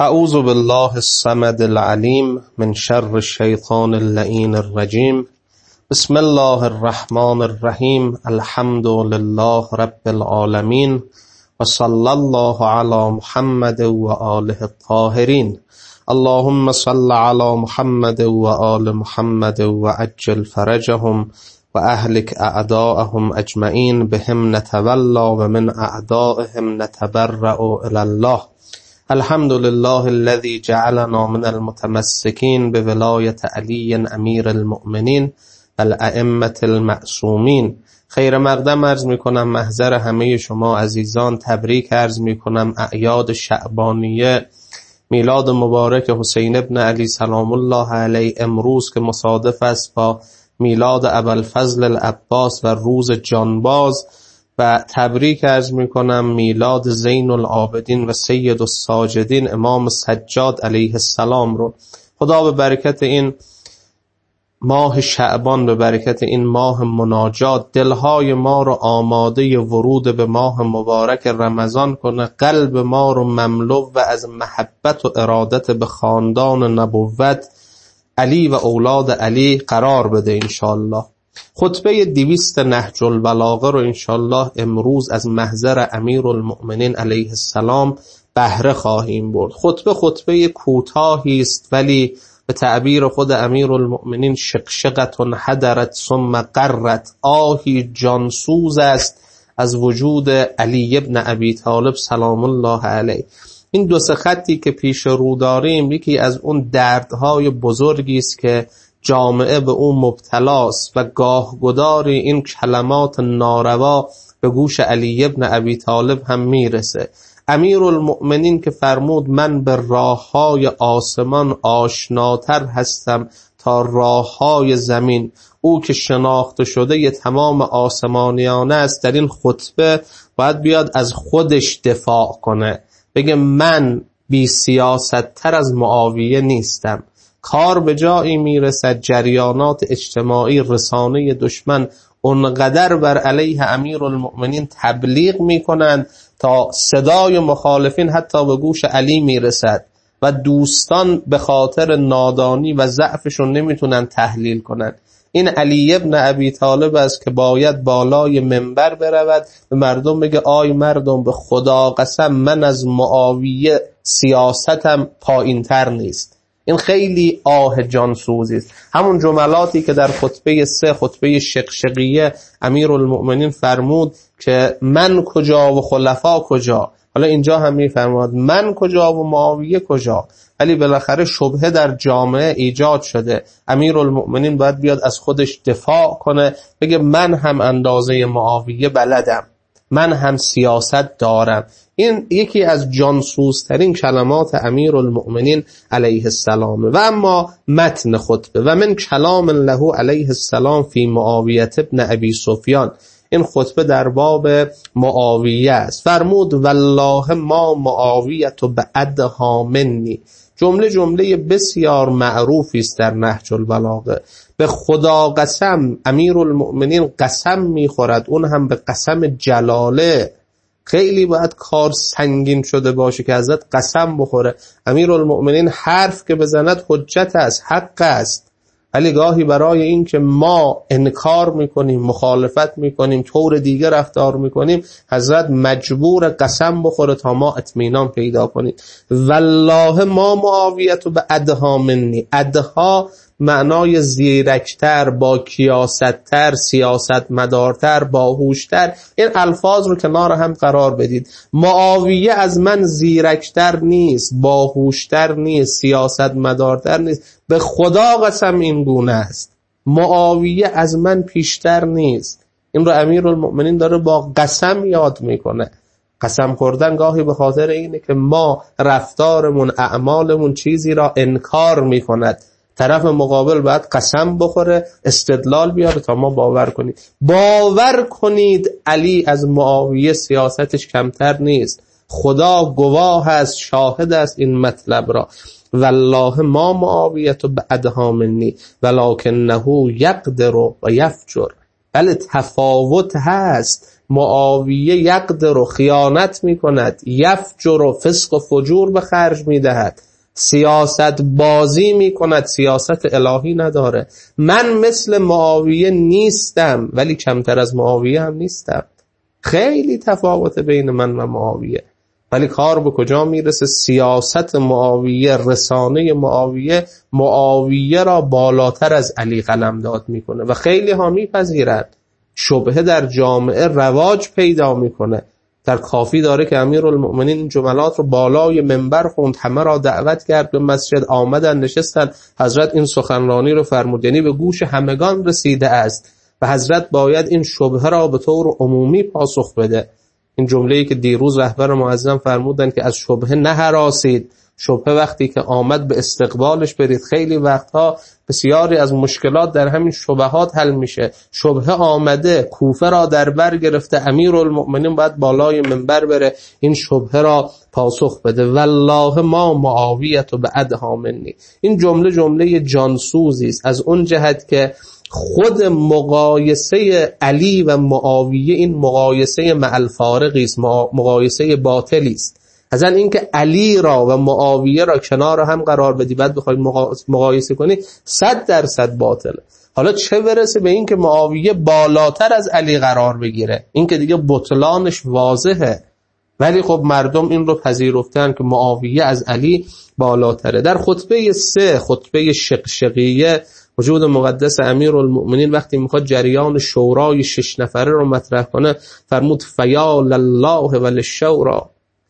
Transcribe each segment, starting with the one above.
اعوذ بالله الصمد العلیم من شر الشیطان اللعین الرجیم. بسم الله الرحمن الرحیم. الحمد لله رب العالمین و صلی الله علی محمد و آله الطاهرین. اللهم صل علی محمد و آل محمد و عجل فرجهم و اهلک اعداءهم اجمعین بهم نتولا و من اعدائهم نتبرأ الی الله. الحمد لله الذي جعلنا من المتمسكين بولاية علي امیر المؤمنین و الائمة المعصومین. خیر مقدم عرض می کنم محضر همه شما عزیزان، تبریک عرض می کنم اعیاد شعبانیه میلاد مبارک حسین ابن علی سلام الله علیه امروز که مصادف است با میلاد ابوالفضل العباس و روز جانباز، و تبریک عرض می کنم میلاد زین العابدین و سید الساجدین امام سجاد علیه السلام رو. خدا به برکت این ماه شعبان، به برکت این ماه مناجات، دلهای ما رو آماده ورود به ماه مبارک رمضان کنه، قلب ما رو مملو و از محبت و ارادت به خاندان نبوت علی و اولاد علی قرار بده انشاءالله. خطبه 200 نهج البلاغه رو انشاءالله امروز از محضر امیرالمؤمنین علیه السلام بهره خواهیم برد. خطبه کوتاهی است، ولی به تعبیر خود امیرالمؤمنین شقشقتون حدرت ثم قرت، آهی جانسوز است از وجود علی ابن ابی طالب سلام الله علیه. این دو سه خطی که پیش رو داریم یکی از اون دردهای بزرگی است که جامعه به اون مبتلاست و گاه گداری این کلمات ناروا به گوش علی ابن ابی طالب هم میرسه. امیرالمؤمنین که فرمود من به راههای آسمان آشناتر هستم تا راههای زمین، او که شناخته شده ی تمام آسمانیان است، در این خطبه باید بیاد از خودش دفاع کنه، بگه من بی سیاست تر از معاویه نیستم. کار به جایی میرسد جریانات اجتماعی رسانه دشمن اونقدر بر علیه امیرالمؤمنین تبلیغ میکنند تا صدای مخالفین حتی به گوش علی میرسد و دوستان به خاطر نادانی و ضعفشون نمیتونن تحلیل کنند. این علی ابن ابی طالب است که باید بالای منبر برود به مردم بگه آی مردم، به خدا قسم من از معاویه سیاستم پایین تر نیست. این خیلی آه جانسوزی است. همون جملاتی که در خطبه 3 خطبه شقشقیه امیرالمؤمنین فرمود که من کجا و خلفا کجا، حالا اینجا هم میفرماد من کجا و معاویه کجا، ولی بالاخره شبهه در جامعه ایجاد شده. امیرالمؤمنین باید بیاد از خودش دفاع کنه، بگه من هم اندازه معاویه بلدم، من هم سیاست دارم. این یکی از جانسوزترین کلمات امیرالمؤمنین علیه السلام. و اما متن خطبه و من کلام له علیه السلام فی معاویه ابن ابی سفیان، این خطبه در باب معاویه است. فرمود والله ما معاویه بعدها منی. جمله بسیار معروفی است در نهج البلاغه. به خدا قسم امیرالمؤمنین قسم میخورد، اون هم به قسم جلاله. خیلی باید کار سنگین شده باشه که ازت قسم بخوره. امیرالمؤمنین حرف که بزند حجت است، حق است، ولی گاهی برای این که ما انکار میکنیم، مخالفت میکنیم، طور دیگه رفتار میکنیم، حضرت مجبور قسم بخوره تا ما اطمینان پیدا کنیم. والله ما معاویت به ادها منی. ادها معنای زیرکتر، با کیاستتر، سیاست مدارتر، باهوشتر. این الفاظ رو کنار هم قرار بدید. معاویه از من زیرکتر نیست، باهوشتر نیست، سیاست مدارتر نیست. به خدا قسم این گونه است. معاویه از من پیشتر نیست. این رو امیرالمؤمنین داره با قسم یاد میکنه. قسم خوردن گاهی به خاطر اینه که ما رفتارمون، اعمالمون چیزی را انکار میکند. طرف مقابل باید قسم بخوره، استدلال بیاره تا ما باور کنیم. باور کنید علی از معاویه سیاستش کمتر نیست. خدا گواه است، شاهد است این مطلب را. والله ما معاویه بعدها منی ولکنه یقدر و یفجر. بله تفاوت هست. معاویه یقدر و خیانت میکند، یفجر و فسق و فجور به خرج میدهد، سیاست بازی میکند، سیاست الهی نداره. من مثل معاویه نیستم ولی کمتر از معاویه هم نیستم. خیلی تفاوت بین من و معاویه، ولی کار به کجا میرسه؟ سیاست معاویه، رسانه معاویه را بالاتر از علی قلمداد میکنه و خیلی ها میپذیرند. شبهه در جامعه رواج پیدا میکنه. در کافی داره که امیرالمؤمنین این جملات رو بالای منبر خوند، همه را دعوت کرد به مسجد، آمدن نشستن، حضرت این سخنرانی رو فرمود، یعنی به گوش همگان رسیده است و حضرت باید این شبهه را به طور عمومی پاسخ بده. این جمله‌ای که دیروز رهبر معظم فرمودن که از شبهه نهراسید، شبهه وقتی که آمد به استقبالش برید. خیلی وقتها بسیاری از مشکلات در همین شبهات حل میشه. شبهه آمده، کوفه را در بر گرفته، امیرالمؤمنین باید بالای منبر بره این شبهه را پاسخ بده. والله ما معاویت و بعدها منی. این جمله جانسوزی است از اون جهت که خود مقایسه علی و معاویه این مقایسه مع الفارقی است، مقایسه باطلی است. اصلا اینکه علی را و معاویه را کنار هم قرار بدی بعد بخوای مقایسه کنی 100% باطله. حالا چه برسه به این که معاویه بالاتر از علی قرار بگیره، این که دیگه بطلانش واضحه. ولی خب مردم این رو پذیرفتن که معاویه از علی بالاتره. در خطبه 3 خطبه شقشقیه وجود مقدس امیرالمؤمنین وقتی میخواد جریان شورای 6 نفره رو مطرح کنه فرمود فیا لله وللشورا،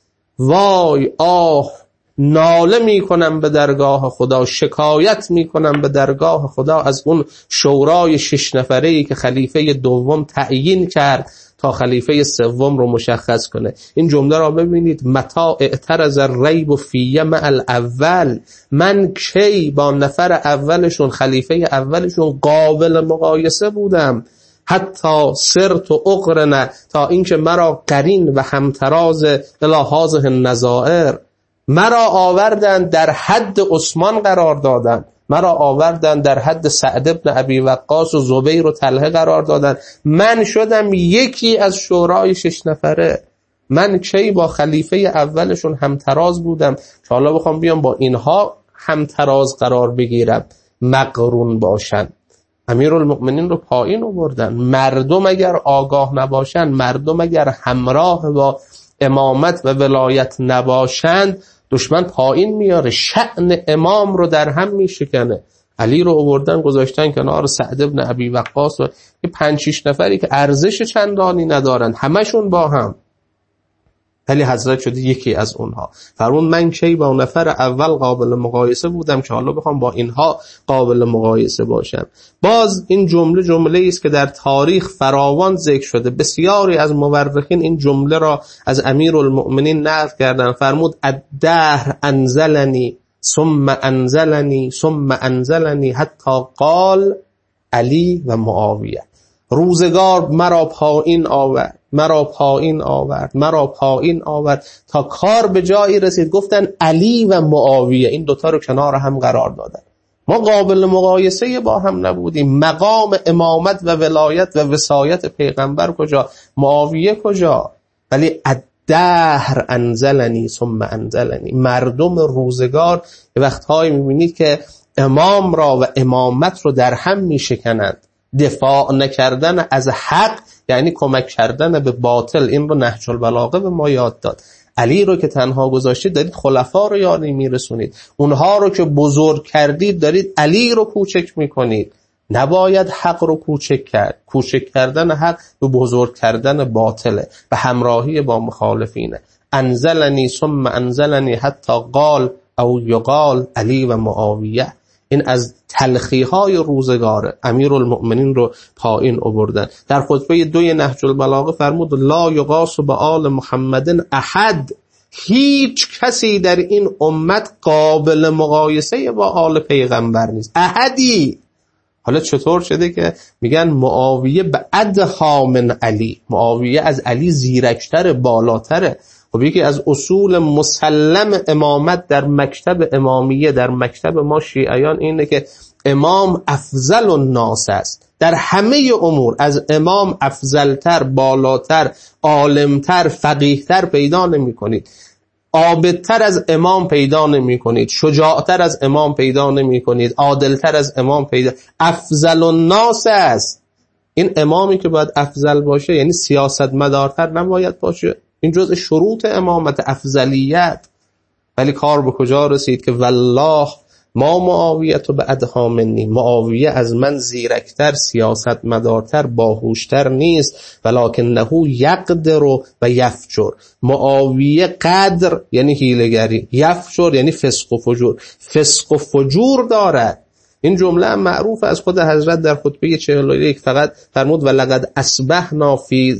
وای آه ناله میکنم به درگاه خدا، شکایت میکنم به درگاه خدا از اون شورای 6 نفره‌ای که خلیفه دوم تعیین کرد تا خلیفه سوم رو مشخص کنه. این جمله را ببینید، متى اعترض الریب فی مع الاول، من کی با نفر اولشون خلیفه اولشون قابل مقایسه بودم، حتی سرت و اقرنه، تا اینکه مرا قرین و همتراز الی هذه النظائر، مرا آوردن در حد عثمان قرار دادن، مرا آوردن در حد سعد بن ابی وقاص و زبیر و طلحه قرار دادن، من شدم یکی از شورای 6 نفره. من کی با خلیفه اولشون همتراز بودم که حالا بخوام بیام با اینها همتراز قرار بگیرم، مقرون باشن. امیرالمؤمنین رو پایین آوردن. مردم اگر آگاه نباشن، مردم اگر همراه با امامت و ولایت نباشند، دشمن پایین میاره، شأن امام رو در هم میشکنه. علی رو آوردن گذاشتن کنار سعد بن ابی وقاص و 5-6 نفری که ارزش چندانی ندارن، همشون با هم، ولی حضرت شده یکی از اونها. فرمود من کی با نفر اول قابل مقایسه بودم که حالا بخوام با اینها قابل مقایسه باشم. باز این جمله است که در تاریخ فراوان ذکر شده. بسیاری از مورخین این جمله را از امیرالمؤمنین نقل کردن. فرمود الدهر انزلنی ثم انزلنی ثم انزلنی حتی قال علی و معاویه. روزگار مرا پایین آورد، مرا پایین آورد، مرا پایین آورد، تا کار به جایی رسید گفتن علی و معاویه، این دوتا رو کنار هم قرار دادن. ما قابل مقایسه با هم نبودیم. مقام امامت و ولایت و وصایت پیغمبر کجا، معاویه کجا؟ ولی الدهر انزلنی ثم انزلنی. مردم روزگار وقتهایی میبینید که امام را و امامت رو در هم میشکنند. دفاع نکردن از حق یعنی کمک کردن به باطل. این رو نهج البلاغه به ما یاد داد. علی رو که تنها گذاشتید دارید خلفا رو یاری میرسونید، اونها رو که بزرگ کردید دارید علی رو کوچک میکنید. نباید حق رو کوچک کرد. کوچک کردن حق به بزرگ کردن باطله، به همراهی با مخالفینه. انزلنی ثم انزلنی حتی قال او یقال علی و معاویه. این از تلخی‌های روزگار امیرالمؤمنین رو پایین آوردن. در خطبه 2 نهج البلاغه فرمود لا یقاس بآل محمد احد، هیچ کسی در این امت قابل مقایسه با آل پیغمبر نیست، احدی. حالا چطور شده که میگن معاویه بعدها من علی، معاویه از علی زیرکتر، بالاتره؟ خب یکی از اصول مسلم امامت در مکتب امامیه، در مکتب ما شیعیان اینه که امام افضل الناس است. در همه امور از امام افضلتر، بالاتر، عالمتر، فقیهتر پیدا نمی کنید. عابدتر از امام پیدا نمی کنید، شجاعتر از امام پیدا نمی کنید، عادلتر از امام پیدا. افضل الناس است. این امامی که باید افضل باشه یعنی سیاستمدارتر نباید باشه. این جزء شروط امامت، افضلیت. ولی کار به کجا رسید که والله ما معاویه به ادها منی، معاویه از من زیرکتر، سیاستمدارتر، باهوشتر نیست، ولکنه یقدر و یفجر. معاویه قدر یعنی حیله‌گری، یفجر یعنی فسق و فجور، فسق و فجور دارد. این جمله هم معروف از خود حضرت در خطبه 41 فقط فرمود ولقد اصبحنا فی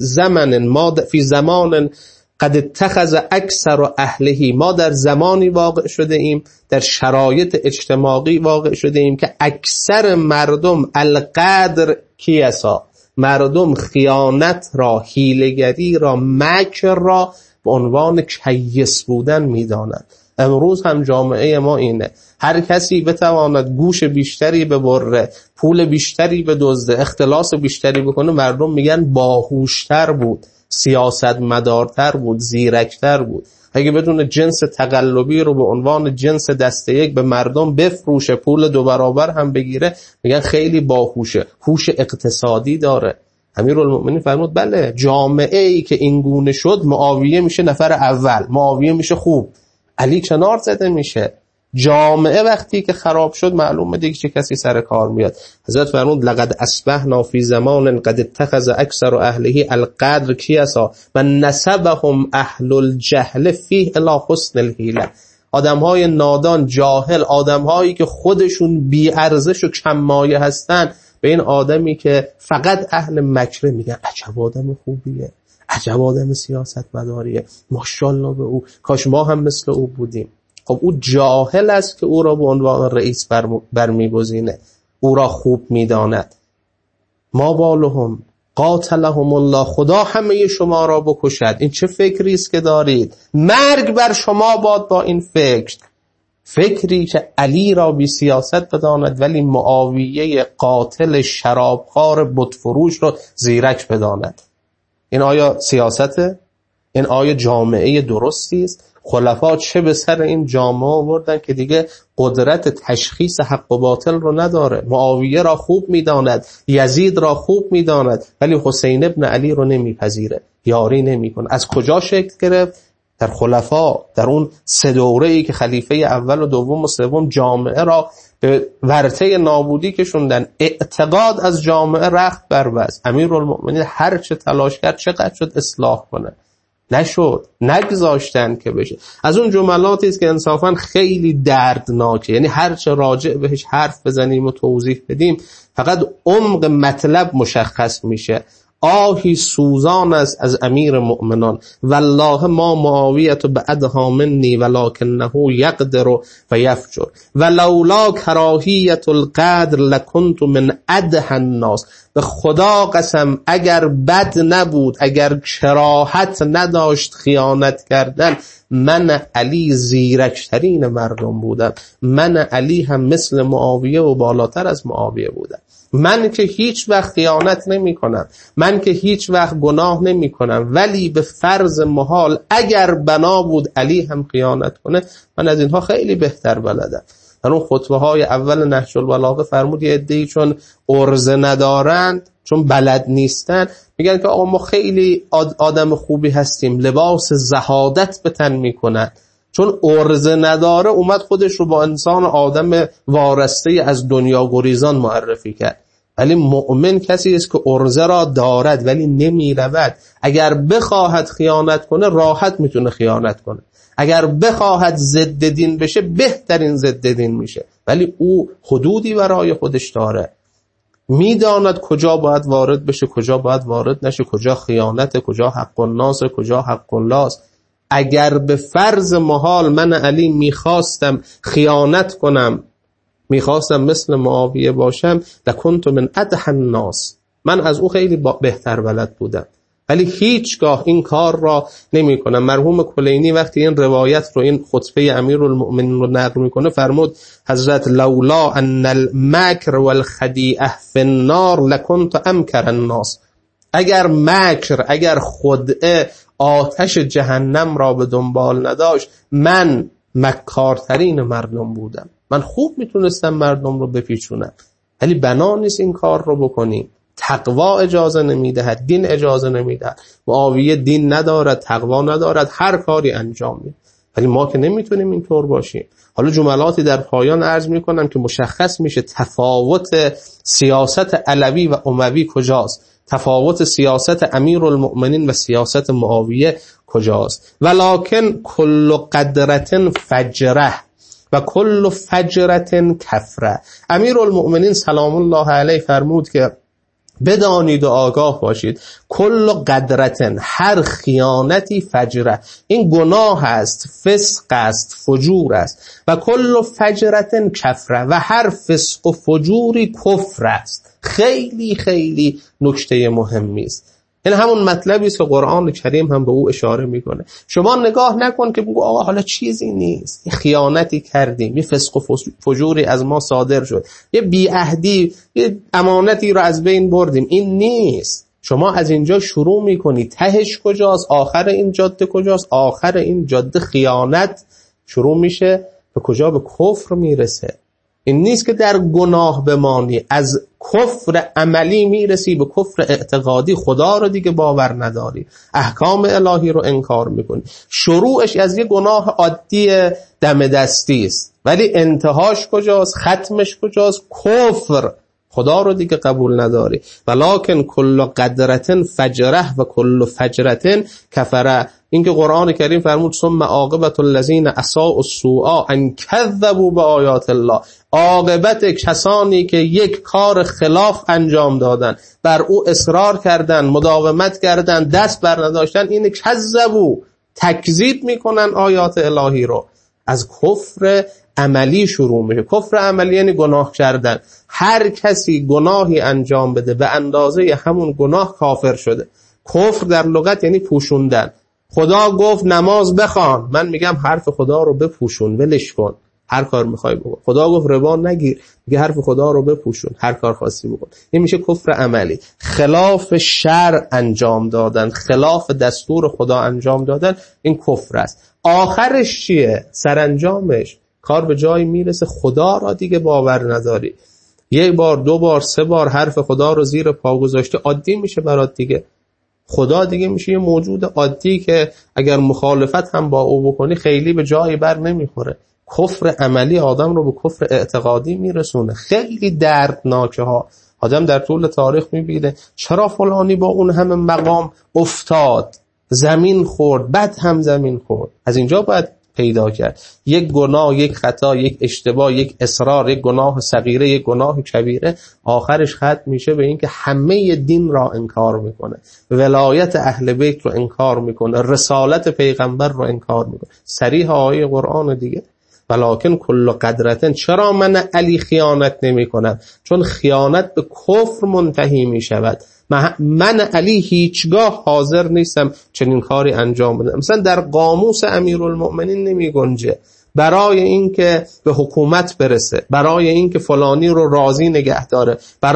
زمان قد اتخذ اکثر اهله. ما در زمانی واقع شده ایم، در شرایط اجتماعی واقع شده ایم که اکثر مردم القدر کیسا، مردم خیانت را، حیله‌گری را، مکر را به عنوان کیس بودن می‌دانند. امروز هم جامعه ما اینه. هر کسی بتواند گوش بیشتری ببره، پول بیشتری بدزده، اختلاس بیشتری بکنه، مردم میگن باهوشتر بود، سیاستمدارتر بود، زیرکتر بود. اگه بدون جنس تقلبی رو به عنوان جنس دسته یک به مردم بفروشه، پول 2 برابر هم بگیره، میگن خیلی باهوشه، هوش اقتصادی داره. امیرالمؤمنین فرمود بله، جامعه ای که این گونه شد معاویه میشه نفر اول، معاویه میشه خوب، علی کنار زده میشه. جامعه وقتی که خراب شد معلومه دیگه چه کسی سر کار میاد. حضرت فرمود لقد اصبحنا فی زمان قد اتخذ اکثر اهله القدر کیسا و نسبهم اهل الجهل فیه الی حسن الحیله. آدمهای نادان، جاهل، آدمهایی که خودشون بی ارزش و کم مایه هستن، به این آدمی که فقط اهل مکره میگن عجب آدم خوبیه، عجب آدم سیاستمداریه، ماشاءالله به او، کاش ما هم مثل او بودیم. خب او جاهل است که او را به عنوان رئیس برمیگزینه، او را خوب میداند. ما بالهم قاتلهم الله، خدا همه شما را بکشد. این چه فکری است که دارید؟ مرگ بر شما باد با این فکری که علی را بی سیاست بداند ولی معاویه قاتل شرابخوار بتفروش را زیرک بداند. این آیا سیاسته؟ این آیا جامعه درستی است؟ خلفا چه به سر این جامعه آوردن که دیگه قدرت تشخیص حق و باطل رو نداره. معاویه را خوب میداند، یزید را خوب میداند، ولی حسین ابن علی رو نمیپذیره، یاری نمیکنه. از کجا شکل گرفت؟ در خلفا، در اون 3 دوره‌ای که خلیفه اول و دوم و سوم جامعه را به ورطه نابودی کشوندن. اعتقاد از جامعه رخت بربست. امیرالمؤمنین هر چه تلاش کرد، چقدر شد اصلاح کنه، نشد، نگذاشتن که بشه. از اون جملاتی است که انصافا خیلی دردناکه، یعنی هر چه راجع بهش حرف بزنیم و توضیح بدیم فقط عمق مطلب مشخص میشه. آهی سوزان است از امیر مؤمنان، والله ما معاویه بعدها منی ولکنه یقدر و یفجر ولولا کراهیت القدر لکنت من ادهى الناس. به خدا قسم اگر بد نبود، اگر کراهت نداشت خیانت کردن، من علی زیرکترین مردم بودم. من علی هم مثل معاویه و بالاتر از معاویه بودم. من که هیچ وقت خیانت نمی کنم، من که هیچ وقت گناه نمی کنم، ولی به فرض محال اگر بنا بود علی هم خیانت کنه، من از اینها خیلی بهتر بلدم. در اون خطبه های اول نهج البلاغه فرمود یه عده‌ای چون عرضه ندارند، چون بلد نیستن، میگن که آقا ما خیلی آدم خوبی هستیم، لباس زهادت به تن میکنن. چون عرضه نداره اومد خودش رو با انسان آدم وارسته از دنیا گریزان معرفی کرد. ولی مؤمن کسی است که عرضه را دارد ولی نمی رود. اگر بخواهد خیانت کنه راحت میتونه خیانت کنه، اگر بخواهد ضد دین بشه بهترین ضد دین میشه، ولی او حدودی برای خودش داره، میداند کجا باید وارد بشه، کجا باید وارد نشه، کجا خیانت، کجا حق الناس، کجا حق الله. اگر به فرض محال من علی میخواستم خیانت کنم، میخواستم مثل معاویه باشم، لکنت من ادهى الناس، من از او خیلی بهتر بلد بودم. ولی هیچگاه این کار را نمی‌کنن. مرحوم کلینی وقتی این روایت رو، این خطبه امیرالمؤمنین رو نقل میکنه، فرمود حضرت لولا ان المکر والخدیعه فی النار لکنت امکر الناس. اگر مکر، اگر خدعه آتش جهنم را به دنبال نداشت، من مکارترین مردم بودم. من خوب میتونستم مردم رو بپیچونم، ولی بنا نیست این کار رو بکنیم. تقوا اجازه نمیدهد، دین اجازه نمیدهد. معاویه دین ندارد، تقوا ندارد، هر کاری انجام میده. ولی ما که نمیتونیم اینطور باشیم. حالا جملاتی در پایان عرض میکنم که مشخص میشه تفاوت سیاست علوی و اموی کجاست، تفاوت سیاست امیرالمؤمنین و سیاست معاویه کجاست. ولکن کل قدرة فجره و کل فجرة کفره. امیرالمؤمنین سلام الله علیه فرمود که بدانید و آگاه باشید کل قدرة، هر خیانتی فجره، این گناه است، فسق است، فجور است. و کل فجرة کفره، و هر فسق و فجوری کفر است. خیلی خیلی نکته مهمی است. این همون مطلبی است که قرآن کریم هم به او اشاره میکنه. شما نگاه نکن که بگو آقا حالا چیزی نیست، یه خیانتی کردیم، یه فسق و فجوری از ما صادر شد، یه بی‌عهدی، یه امانتی رو از بین بردیم. این نیست. شما از اینجا شروع میکنی، تهش کجاست؟ آخر این جاده کجاست؟ آخر این جاده خیانت شروع میشه، به کجا؟ به کفر میرسه. این نیست که در گناه بمانی، از کفر عملی میرسی به کفر اعتقادی. خدا رو دیگه باور نداری، احکام الهی رو انکار میکنی. شروعش از یه گناه عادی دم دستی است، ولی انتهاش کجاست؟ ختمش کجاست؟ کفر. خدا رو دیگه قبول نداری. ولکن کل قدرة فجره و کل فجرة کفره. این که قرآن کریم فرمود ثم عاقبة الذین اساءوا السوء ان کذبوا بآیات الله. عاقبت کسانی که یک کار خلاف انجام دادن، بر او اصرار کردن، مداومت کردن، دست بر نداشتن، این کذبوا، تکذیب میکنن آیات الهی رو. از کفر عملی شروع میشه. کفر عملی یعنی گناه کردن. هر کسی گناهی انجام بده به اندازه همون گناه کافر شده. کفر در لغت یعنی پوشوندن. خدا گفت نماز بخوان، من میگم حرف خدا رو بپوشون، ولش کن، هر کار میخوای بکن. خدا گفت ربا نگیر، میگه حرف خدا رو بپوشون، هر کار خاصی بکن. این میشه کفر عملی. خلاف شرع انجام دادن، خلاف دستور خدا انجام دادن، این کفر است. آخرش چیه؟ سرانجامش کار به جایی میرسه خدا را دیگه باور نداری. یک بار، دو بار، سه بار حرف خدا رو زیر پا گذاشته، عادی میشه برات دیگه. خدا دیگه میشه یه موجود عادی که اگر مخالفت هم با او بکنی خیلی به جایی بر نمیخوره. کفر عملی آدم رو به کفر اعتقادی میرسونه. خیلی دردناکه ها. آدم در طول تاریخ میبینه چرا فلانی با اون همه مقام افتاد، زمین خورد، بعد هم زمین خورد. از اینجا باید پیدا کرد. یک گناه، یک خطا، یک اشتباه، یک اصرار، یک گناه صغیره، یک گناه کبیره، آخرش ختم میشه به این که همه دین را انکار میکنه، ولایت اهل بیت رو انکار میکنه، رسالت پیغمبر رو انکار میکنه. صریح آیه قرآن دیگه. ولکن کل قدرة. چرا من علی خیانت نمی کنم؟ چون خیانت به کفر منتهی می شود. من علی هیچگاه حاضر نیستم چنین کاری انجام بدم. مثلا در قاموس امیرالمؤمنین نمی گنجه. برای این که به حکومت برسه، برای این که فلانی رو راضی نگه داره،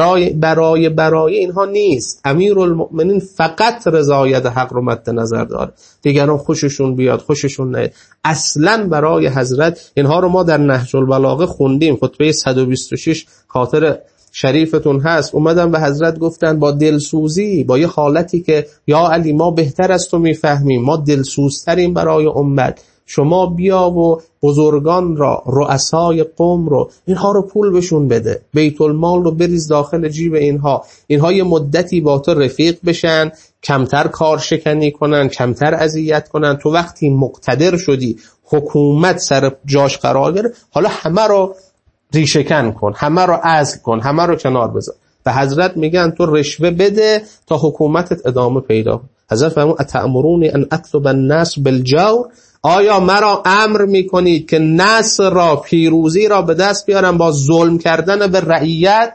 برای اینها نیست. امیرالمؤمنین فقط رضایت حق رو مد نظر داره، دیگران خوششون بیاد خوششون نیاد. اصلا برای حضرت اینها رو ما در نهج البلاغه خوندیم، خطبه 126 خاطر شریفتون هست. اومدن به حضرت گفتن با دلسوزی، با یه حالتی که یا علی ما بهتر از تو میفهمیم، ما دلسوزتریم برای امت، شما بیا و بزرگان را، رؤسای قوم رو، اینها رو پول بشون بده، بیت المال رو بریز داخل جیب اینها یه مدتی با تو رفیق بشن، کمتر کارشکنی کنن، کمتر اذیت کنن. تو وقتی مقتدر شدی، حکومت سر جاش قرار گرفت، حالا همه رو ریشه‌کن کن، همه رو عزل کن، همه رو کنار بذار. به حضرت میگن تو رشوه بده تا حکومتت ادامه پیدا کنه. حضرت فرمود اتأمرونی ان اطلب الناس بالجور. آیا مرا امر میکنید که نصر را، پیروزی را به دست بیارم با ظلم کردن به رعیت؟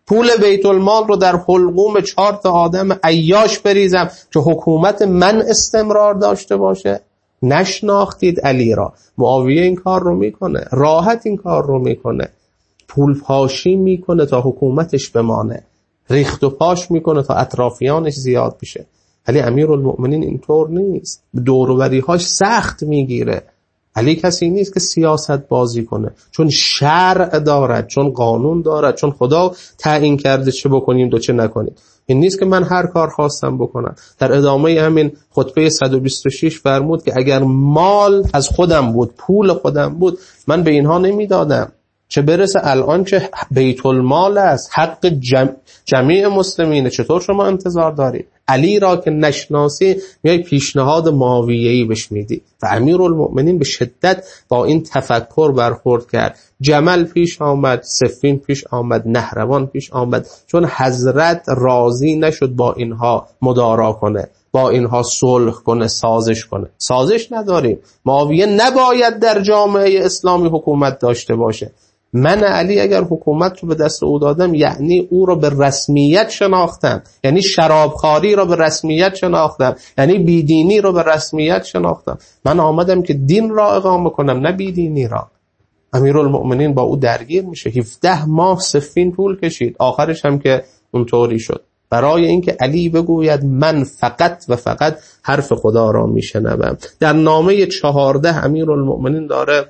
پول بیت المال رو در حلقوم 4 آدم عیاش بریزم که حکومت من استمرار داشته باشه؟ نشناختید علی را. معاویه این کار رو میکنه، راحت این کار رو میکنه، پول پاشی میکنه تا حکومتش بمانه، ریخت و پاش میکنه تا اطرافیانش زیاد بشه. علی امیرالمؤمنین اینطور نیست، دور و بری‌هاش سخت میگیره. علی کسی نیست که سیاست بازی کنه، چون شرع دارد، چون قانون دارد، چون خدا تعیین کرده چه بکنیم و چه نکنیم. این نیست که من هر کار خواستم بکنم. در ادامه همین خطبه 126 فرمود که اگر مال از خودم بود، پول خودم بود، من به اینها نمیدادم، چه برسه الان که بیت المال است، حق جمیع مسلمینه. چطور شما انتظار دارید علی را که نشناسی میای پیشنهاد معاویه‌ای بهش میدی؟ و امیرالمؤمنین به شدت با این تفکر برخورد کرد. جمل پیش آمد، صفین پیش آمد، نهروان پیش آمد، چون حضرت راضی نشد با اینها مدارا کنه، با اینها صلح کنه، سازش کنه. سازش نداریم. معاویه نباید در جامعه اسلامی حکومت داشته باشه. من علی اگر حکومت رو به دست او دادم، یعنی او رو به رسمیت شناختم، یعنی شرابخواری رو به رسمیت شناختم، یعنی بیدینی رو به رسمیت شناختم. من آمدم که دین را اقامه کنم، نه بیدینی را. امیرالمؤمنین با او درگیر میشه. 17 ماه صفین طول کشید، آخرش هم که اونطوری شد، برای اینکه علی بگوید من فقط و فقط حرف خدا را میشنوم. در نامه 14 امیرالمؤمنین داره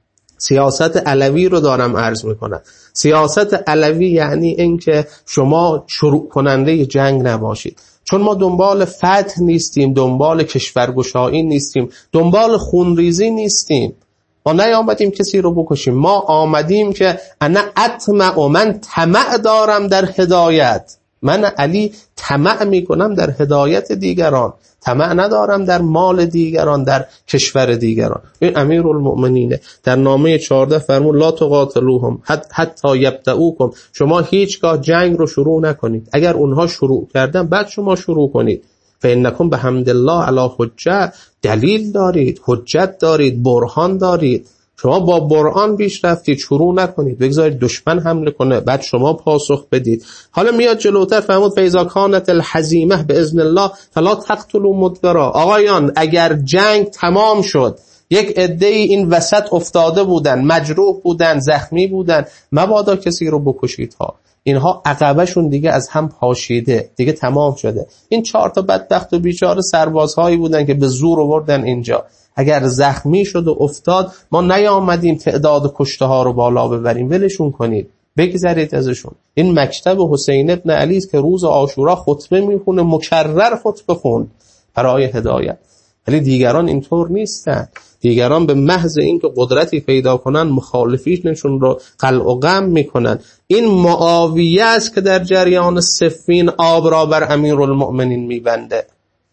سیاست علوی رو دارم عرض میکنم. سیاست علوی یعنی اینکه شما شروع کننده جنگ نباشید، چون ما دنبال فتح نیستیم، دنبال کشورگشایی نیستیم، دنبال خونریزی نیستیم. ما نیامدیم کسی رو بکشیم، ما آمدیم که انا اطمع، من طمع دارم در هدایت. من علی طمع میکنم در هدایت دیگران، طمع ندارم در مال دیگران، در کشور دیگران. این امیرالمؤمنینه. در نامه 14 فرمود لا تقاتلوهم حتی یبدؤکم، شما هیچگاه جنگ رو شروع نکنید، اگر اونها شروع کردن بعد شما شروع کنید. فانکم بحمدالله علی حجه، دلیل دارید، حجت دارید، برهان دارید. شما با برهان پیش رفتید، شروع نکنید، بگذارید دشمن حمله کنه بعد شما پاسخ بدید. حالا میاد جلوتر فرمود فاذا کانت الهزیمه باذن الله فلا تقتلوا مدبرا. آقایان اگر جنگ تمام شد، یک عده‌ای این وسط افتاده بودن، مجروح بودن، زخمی بودن، مبادا کسی رو بکشید ها. اینها عقبشون دیگه از هم پاشیده، دیگه تمام شده. این 4 بدبخت و بیچاره سربازهایی بودن که به زور آوردن اینجا. اگر زخمی شد و افتاد، ما نیامدیم تعداد کشته ها رو بالا ببریم، ولشون کنید، بگذرید ازشون. این مکتب حسین ابن علی است که روز عاشورا خطبه میخونه، مکرر خطبه خون برای هدایت. ولی دیگران اینطور نیستن. دیگران به محض اینکه قدرتی پیدا کنن مخالفینشون رو قلع و قم میکنن. این معاویه است که در جریان صفین آب را بر امیرالمؤمنین میبنده.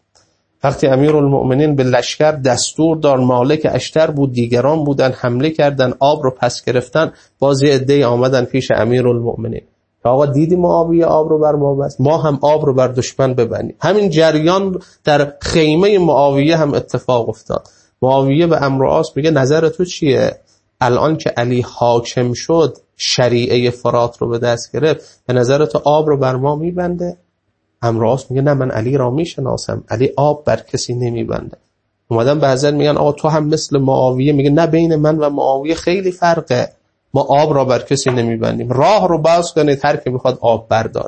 وقتی امیرالمؤمنین به لشکر دستور داد، مالک اشتر بود، دیگران بودن، حمله کردن، آب رو پس گرفتن، باز یه عده‌ای آمدن پیش امیرالمؤمنین که آقا دیدی معاویه آب رو بر ما بست، ما هم آب رو بر دشمن ببندیم. همین جریان در خیمه معاویه هم اتفاق افتاد. معاویه به عمرو عاص میگه نظر تو چیه؟ الان که علی حاکم شد، شریعه فرات رو به دست گرفت، به نظر تو آب رو بر ما میبنده؟ عمرو عاص میگه نه، من علی را میشناسم، علی آب بر کسی نمیبنده. اومدن بعضن میگن آقا تو هم مثل معاویه، میگه نه، بین من و معاویه خیلی فرقه، ما آب را بر کسی نمیبندیم، راه رو باز کنید هر که میخواد آب بردار.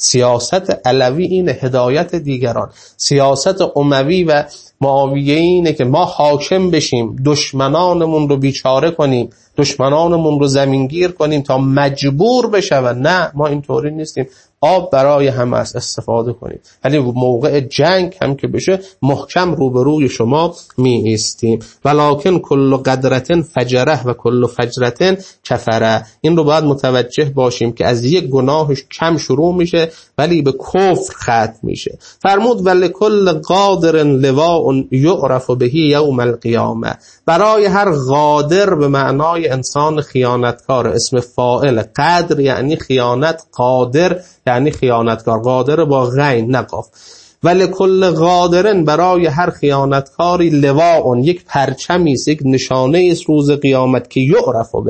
سیاست علوی اینه، هدایت دیگران. سیاست اموی و معاویه اینه که ما حاکم بشیم، دشمنانمون رو بیچاره کنیم، دشمنانمون رو زمینگیر کنیم تا مجبور بشون. نه، ما اینطوری نیستیم، آب برای همه است، استفاده کنیم. ولی موقع جنگ هم که بشه محکم روبروی شما می ایستیم. ولکن کل قدرتن فجره و کل فجرتن کفره. این رو باید متوجه باشیم که از یک گناهش کم شروع میشه ولی به کفر ختم میشه. فرمود ولکل قادر لواء یعرف به یوم القیامه. برای هر قادر به معنای انسان خیانتکار، اسم فاعل. قدر یعنی خیانت، قادر یعنی خیانتکار، قادر با غین نقاف. ولکل قادرن، برای هر خیانتکاری، لواء یک پرچمی است، یک نشانه است روز قیامت که یعرف به،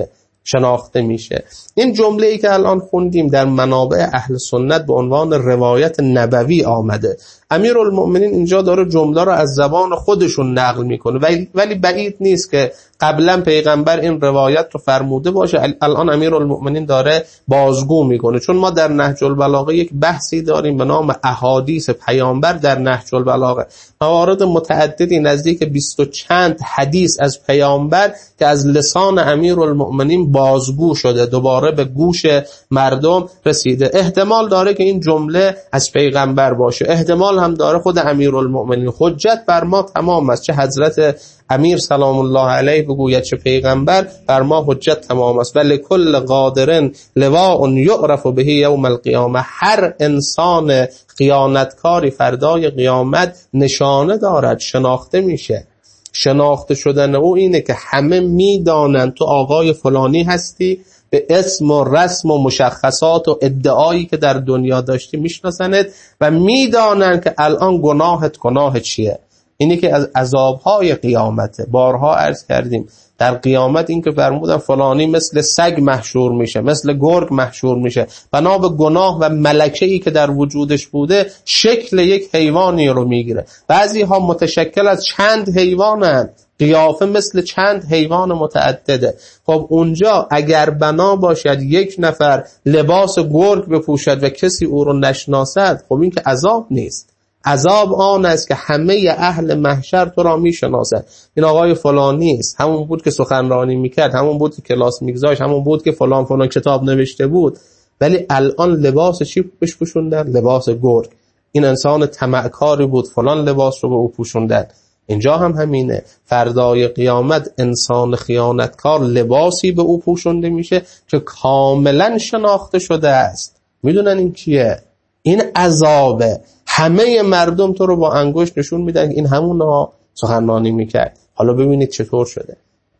شناخته میشه. این جمله‌ای که الان خوندیم در منابع اهل سنت به عنوان روایت نبوی آمده. امیرالمؤمنین اینجا داره جمله رو از زبان خودشون نقل میکنه، ولی بعید نیست که قبلا پیغمبر این روایت رو فرموده باشه. الان امیرالمؤمنین داره بازگو میکنه، چون ما در نهج البلاغه یک بحثی داریم به نام احادیث پیامبر در نهج البلاغه. موارد متعددی نزدیک 20 و چند حدیث از پیامبر که از لسان امیرالمؤمنین بازگو شده، دوباره به گوش مردم رسیده. احتمال داره که این جمله از پیغمبر باشه، احتمال هم داره خود امیرالمؤمنین. حجت بر ما تمام است، چه حضرت امیر سلام الله علیه بگوید چه پیغمبر، بر ما حجت تمام است. ولی کل قادرن لواء یعرف به یوم القیامه، هر انسان خیانتکاری فردای قیامت نشانه دارد، شناخته میشه. شناخته شدن او اینه که همه میدانن تو آقای فلانی هستی، به اسم و رسم و مشخصات و ادعایی که در دنیا داشتی میشناسنت و میدانن که الان گناه چیه. اینی که از عذابهای قیامته. بارها عرض کردیم در قیامت این که فرمودن فلانی مثل سگ محشور میشه، مثل گرگ محشور میشه، بنا به گناه و ملکه‌ای که در وجودش بوده شکل یک حیوانی رو میگیره. بعضی ها متشکل از چند حیوانند، قیافه مثل چند حیوان متعدده. خب اونجا اگر بنا باشد یک نفر لباس گرگ بپوشد و کسی او رو نشناسد، خب این که عذاب نیست. عذاب آن است که همه اهل محشر تو را میشناسند. این آقای فلانی است، همون بود که سخنرانی میکرد، همون بود که کلاس میگذاشت، همون بود که فلان کتاب نوشته بود. ولی الان لباس چی بهش پوشوندن؟ لباس گرگ. این انسان طمعکاری بود، فلان لباس رو به او پوشوندن. اینجا هم همینه. فردای قیامت انسان خیانتکار لباسی به او پوشونده میشه که کاملا شناخته شده است. میدونن این کیه؟ این عذابه. همه مردم تو رو با انگشت نشون میدن این همون سخنرانی میکرد. حالا ببینید چطور شده،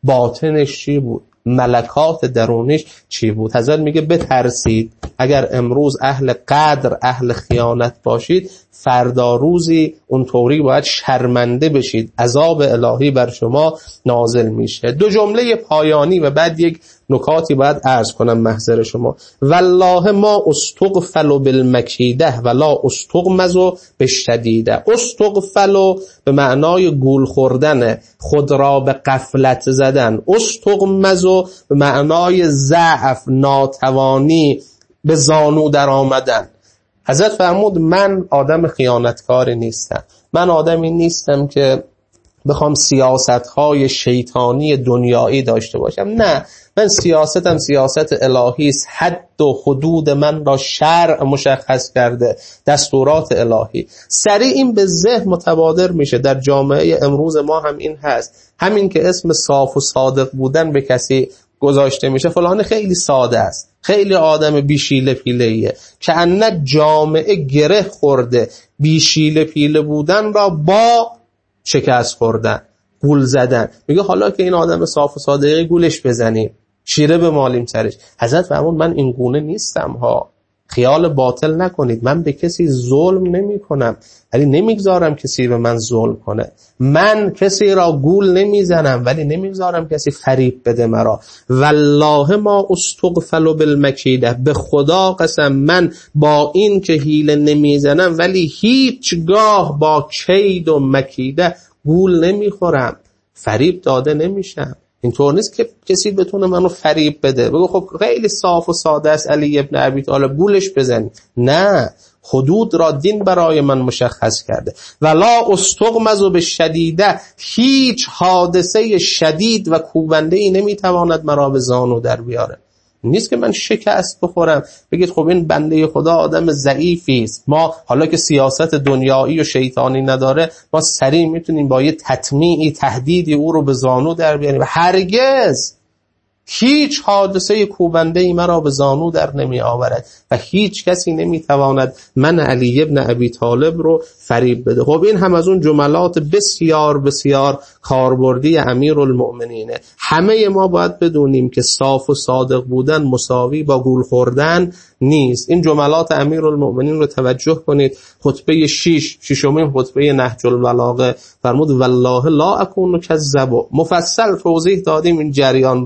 باطنش چی بود، ملکات درونش چی بود. حضرت میگه بترسید اگر امروز اهل قدر، اهل خیانت باشید، فردا روزی اونطوری باید شرمنده بشید، عذاب الهی بر شما نازل میشه. دو جمله پایانی و بعد یک نکاتی باید عرض کنم محضر شما. والله ما استغفل بالمکیده ولا استغمز بالشدیده. استغفل به معنای گول خوردن، خود را به غفلت زدن. استغمز به معنای ضعف، ناتوانی، به زانو در آمدن. حضرت فرمود من آدم خیانتکاری نیستم، من آدمی نیستم که بخوام سیاست‌های شیطانی دنیایی داشته باشم. نه، من سیاستم سیاست الهی است. حد و حدود من را شرع مشخص کرده، دستورات الهی. سریع این به ذهن متبادر میشه. در جامعه امروز ما هم این هست. همین که اسم صاف و صادق بودن به کسی گذاشته میشه، فلان خیلی ساده است، خیلی آدم بیشیله پیله‌ایه، که انه جامعه گره خورده بیشیله پیله بودن را با شکست خوردن، گول زدن. میگه حالا که این آدم صاف و صادقه گولش بزنیم، شیره بمالیم سرش. حضرت فرمود من این گونه نیستم ها، خیال باطل نکنید. من به کسی ظلم نمی کنم، ولی نمیگذارم کسی به من ظلم کنه. من کسی را گول نمیزنم، ولی نمیگذارم کسی فریب بده مرا. والله ما استغفل بالمکیده. به خدا قسم من با این که حیله نمیزنم، ولی هیچگاه با کید و مکیده گول نمیخورم، فریب داده نمیشم. اینطور نیست که کسی بتونه منو فریب بده، بگو خب خیلی صاف و ساده است علی ابن ابی طالب، گولش بزنی. نه، حدود را دین برای من مشخص کرده. ولا استغمز بالشدیده. هیچ حادثه شدید و کوبنده‌ای نمیتواند مرا به زانو در بیاره. نیست که من شکست بخورم بگید خب این بنده خدا آدم ضعیفی است، ما حالا که سیاست دنیایی و شیطانی نداره ما سریع میتونیم با یه تطمیعی، تهدیدی او رو به زانو در بیاریم. هرگز هیچ حادثه کوبنده‌ای مرا به زانو در نمی آورد و هیچ کسی نمی تواند من علی ابن ابی طالب رو فریب بده. خب این هم از اون جملات بسیار بسیار کاربردی امیرالمؤمنینه. همه ما باید بدونیم که صاف و صادق بودن مساوی با گول خوردن نیست. این جملات امیرالمؤمنین رو توجه کنید. خطبه ششمین خطبه نهج البلاغه فرمود والله لا اکون کذب. مفصل توضیح دادیم این جریان رو، رجوع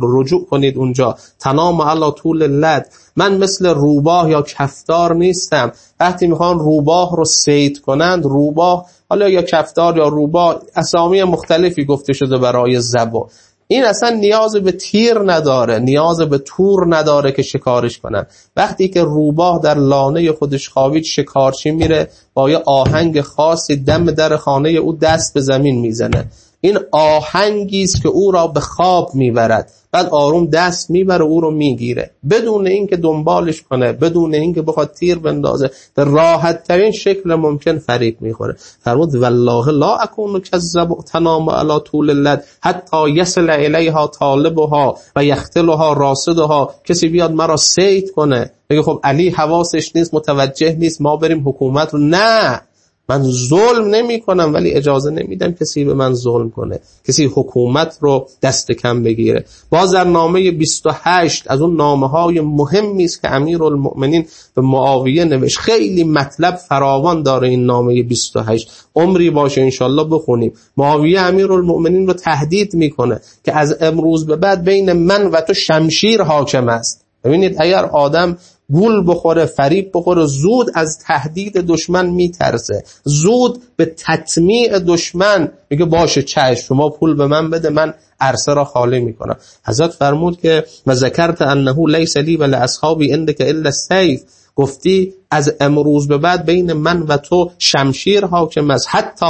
کنید اونجا. تنام علی طول اللد. من مثل روباه یا کفتار نیستم. وقتی میخوان روباه رو صید کنند، روباه حالا یا کفتار یا روباه اسامی مختلفی گفته شده برای ذبح، این اصلا نیاز به تیر نداره، نیاز به تور نداره که شکارش کنن. وقتی که روباه در لانه خودش خوابید، شکارچی میره با یه آهنگ خاصی دم در خانه او دست به زمین میزنه. این آهنگی است که او را به خواب میبرد، بعد آروم دست میبره او رو میگیره بدون اینکه دنبالش کنه، بدون اینکه بخواد تیر بندازه، به راحت ترین شکل ممکن فریب میخوره. فرمود والله لا اكون كذب تنام علی طول اللد حتی یصل الیها طالبها و یقتلها راصدها. کسی بیاد مرا صید کنه بگه خب علی حواسش نیست، متوجه نیست، ما بریم حکومت رو. نه، من ظلم نمی کنم ولی اجازه نمیدم کسی به من ظلم کنه، کسی حکومت رو دست کم بگیره. باز در نامه 28 از اون نامه‌های مهمی است که امیرالمؤمنین به معاویه نوشت. خیلی مطلب فراوان داره این نامه 28. عمری باشه انشالله بخونیم. معاویه امیرالمؤمنین رو تهدید میکنه که از امروز به بعد بین من و تو شمشیر حاکم است. ببینید اگر آدم گول بخوره، فریب بخوره، زود از تهدید دشمن میترسه، زود به تطمیع دشمن میگه باشه چشم، شما پول به من بده، من عرصه را خالی میکنم. حضرت فرمود که و ذکرت انه لیس لی و لاصحابی عندک الا السیف، گفتی از امروز به بعد بین من و تو شمشیر حاکم است. حتی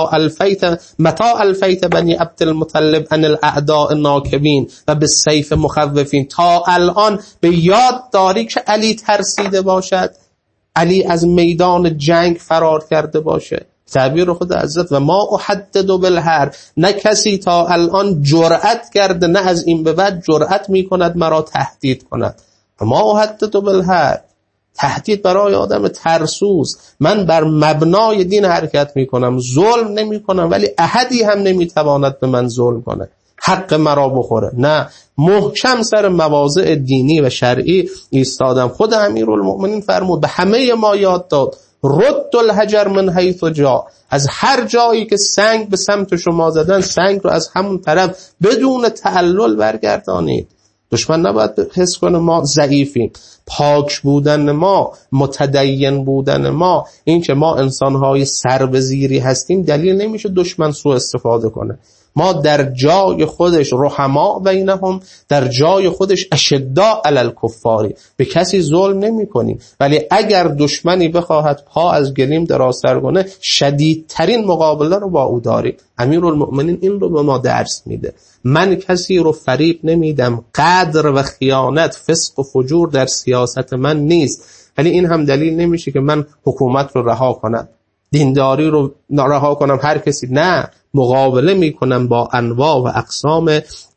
متى الفیت بنی عبدالمطلب عن الاعداء ناکبین و بالسیف مخوفین. تا الان به یاد داری که علی ترسیده باشد، علی از میدان جنگ فرار کرده باشه. تعبیر خود حضرت و ما احدد بالحر، نه کسی تا الان جرأت کرده نه از این به بعد جرأت میکند مرا تهدید کند. ما احدد بالحر، تهدید برای آدم ترسوز. من بر مبنای دین حرکت میکنم، ظلم نمیکنم، ولی احدی هم نمیتواند به من ظلم کنه، حق مرا بخوره. نه، محکم سر مواضع دینی و شرعی ایستادم. خود امیرالمؤمنین فرمود، به همه ما یاد داد رد الحجر من حیث جاء، از هر جایی که سنگ به سمت شما زدن، سنگ رو از همون طرف بدون تعلل برگردانید. دشمن نباید حس کنه ما ضعیفیم. پاک بودن ما، متدین بودن ما، این که ما انسانهای سر به زیری هستیم دلیل نمیشه دشمن سوء استفاده کنه. ما در جای خودش رحما بینهم، در جای خودش اشداء علی الکفاری، به کسی ظلم نمی کنیم. ولی اگر دشمنی بخواهد پا از گلیم دراز کنه، شدیدترین مقابله رو با او داریم. امیرالمؤمنین این رو به ما درس میده. من کسی رو فریب نمیدم، قدر و خیانت، فسق و فجور در سیاست من نیست، ولی این هم دلیل نمیشه که من حکومت رو رها کنم، دینداری رو رها کنم، هر کسی. نه، مقابله میکنم با انواع و اقسام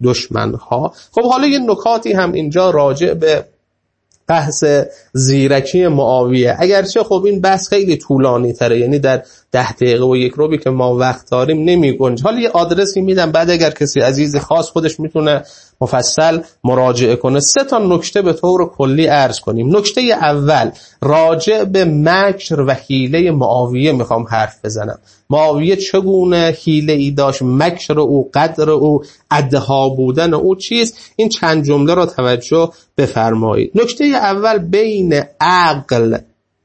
دشمنها. خب حالا یه نکاتی هم اینجا راجع به بحث زیرکی معاویه، اگرچه خب این بحث خیلی طولانی تره، یعنی در 10 دقیقه و یک روبی که ما وقت داریم نمی گنجه. حالا یه آدرسی میدم، بعد اگر کسی عزیز خاص خودش میتونه مفصل مراجعه کنه. 3 تا نکته به طور کلی عرض کنیم. نکته اول راجع به مکر و حیله معاویه میخوام حرف بزنم. معاویه چگونه حیله ای داشت، مکر او، قدر او، ادها بودن او چیست؟ این چند جمله را توجه بفرمایید. نکته اول، بین عقل،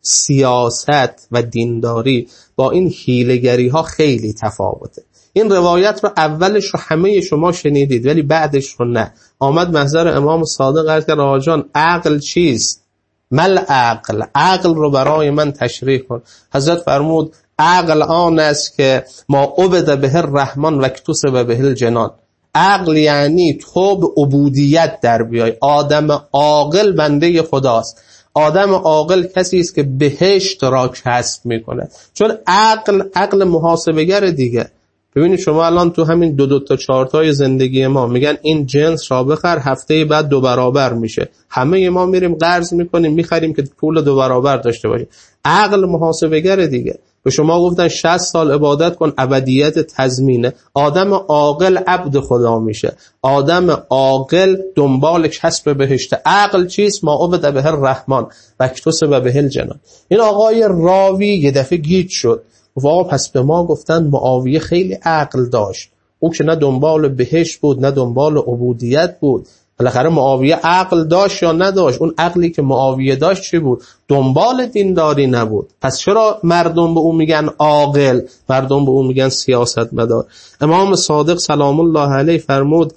سیاست و دینداری با این حیله‌گری ها خیلی تفاوته. این روایت رو اولش رو همه شما شنیدید ولی بعدش رو نه. آمد محضر امام صادق عرض کرد آقا جان عقل چیست؟ مل عقل، عقل رو برای من تشریح کن. حضرت فرمود عقل آن است که ما عبد به الرحمن و اکتسب به الجنان. عقل یعنی تو به عبودیت در بیای. آدم عاقل بنده خداست. آدم عاقل کسی است که بهشت را کسب میکنه، چون عقل محاسبه‌گر دیگه. ببینید شما الان تو همین 2 تا 4 تای زندگی ما میگن این جنس را بخر، هفته بعد 2 برابر میشه. همه ما میریم قرض میکنیم میخریم که پول 2 برابر داشته باشه. عقل محاسبه‌گر دیگه. به شما گفتن 60 سال عبادت کن، ابدیت تضمینه. آدم عاقل عبد خدا میشه. آدم عاقل دنبال کسب بهشت. عقل چیست؟ ما عبد به الرحمن و اکتسب به الجنان. این آقای راوی یه دفعه گیج شد. واقعا پس به ما گفتن معاویه خیلی عقل داشت. او که نه دنبال بهشت بود نه دنبال عبودیت بود. بالاخره معاویه عقل داشت یا نداشت؟ اون عقلی که معاویه داشت چی بود؟ دنبال دینداری نبود. پس چرا مردم به اون میگن عاقل، مردم به اون میگن سیاستمدار؟ امام صادق سلام الله علیه فرمود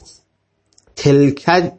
تلک